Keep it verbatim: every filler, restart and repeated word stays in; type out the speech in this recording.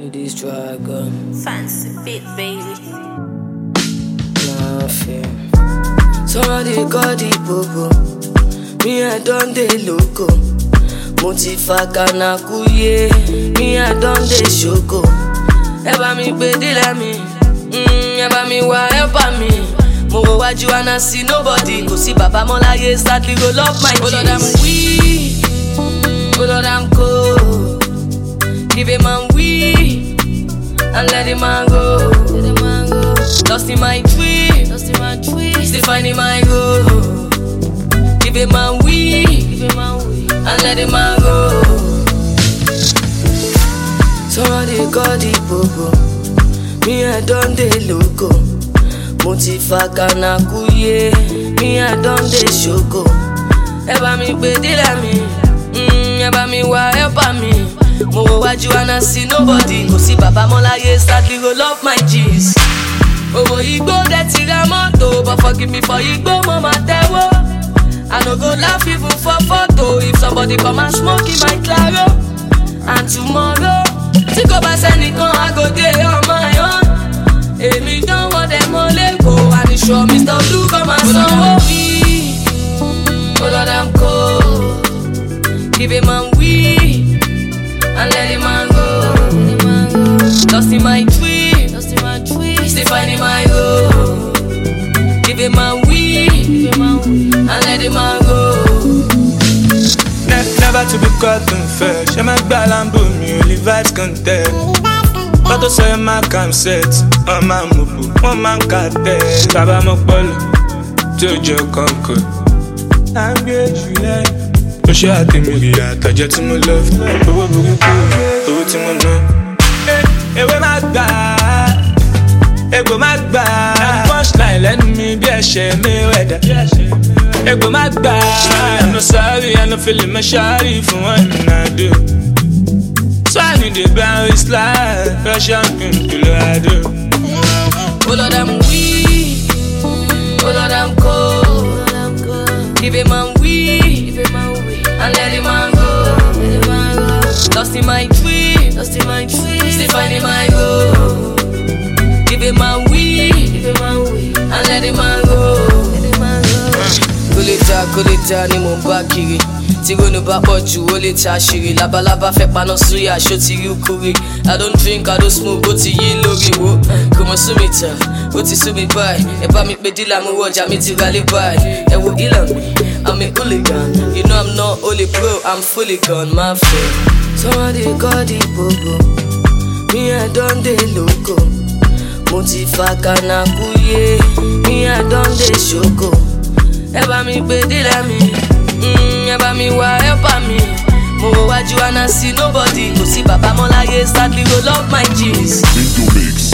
Do this dragon. Fancy bit, baby. Nothing. Somebody call the bobo. Me, I done the loco. Motifa kanakuye. Me, I done the shoko. Eba mi pe dila mi. Mm, eba mi wa help me. Mo wo waju and I see nobody. Go see Baba Molaye sadly roll up my jeans. Oh Lord, I'm weak. Oh Lord, I'm cold. Give him man weak and let him man go. Let him man go. Lost in my dream. Lost in my dream. Still finding my goal. Give him man weak. Give him man weak and let him man go. Somebody call the bobo. Me, I done the loco. Motifa kanakuye. Me, I done the shoko. Eba mi pe dila mi. Mm, eba mi wa help me. Mo wo waju and I see nobody. Go see Baba Molaye sadly roll up my jeans. Owo igbo dirty ga moto, but forgive me for igbo mama tewo. I no go laugh even for photo. If somebody come and smoke in my claro. And tomorrow, think about sending gun, I go there on my own. Emi don't want them all let go. And it's sure Mister Blue come and son me. Oh Lord, I'm cold. Give him man weak and let him man go. Lost in my dream. Lost in my dream. Still finding my goal. Give him man weak and let him man go. Never to be caught unfair. She make balambo me only vibes contest. But to say my cam set, on my mubu, one man cat there. Baba Mokbolo, Jojo Conquer. I'm great, you like. Push your heart in me, I touch you to my love. Oh, oh, oh, to my love. Eh, eh, where my bad? Eh, go my bad. Punchline, let me be a shame, me weather. Eh, go my bad. I'm not sorry, I'm not feeling my shy for what I do. So I need the bounce slide, Russian pimp to Colorado. Oh Lord, I'm weak. Oh Lord, I'm cold. Give him man weak and let him man go. Lost in my dream. Lost in my dream. Still finding my goal. Give him man weak and let him man go. Kulita, kulita ni mo ba kiri. Tigo no ba poju, o le ta shiri. Laba laba fe paná suya, show ti ri ukuri. I don't drink, I don't smoke, go ti yi lórí wo. Come sue me ta, go ti sue me by. E ba mi pe dila mo wọjà mi ti rally by. E wo ilan mi, I'm a hooligan. You know I'm not only pro, I'm fully gone, my friend. Somebody call the bobo. Me I done the loco. Motifa kanakuye. Me I done the shoko. Eba mi pe dila mi. Mm, eba mi wa help me. Mo wo waju and I see nobody. Go see Baba Molaye sadly roll up my jeans. Into mix.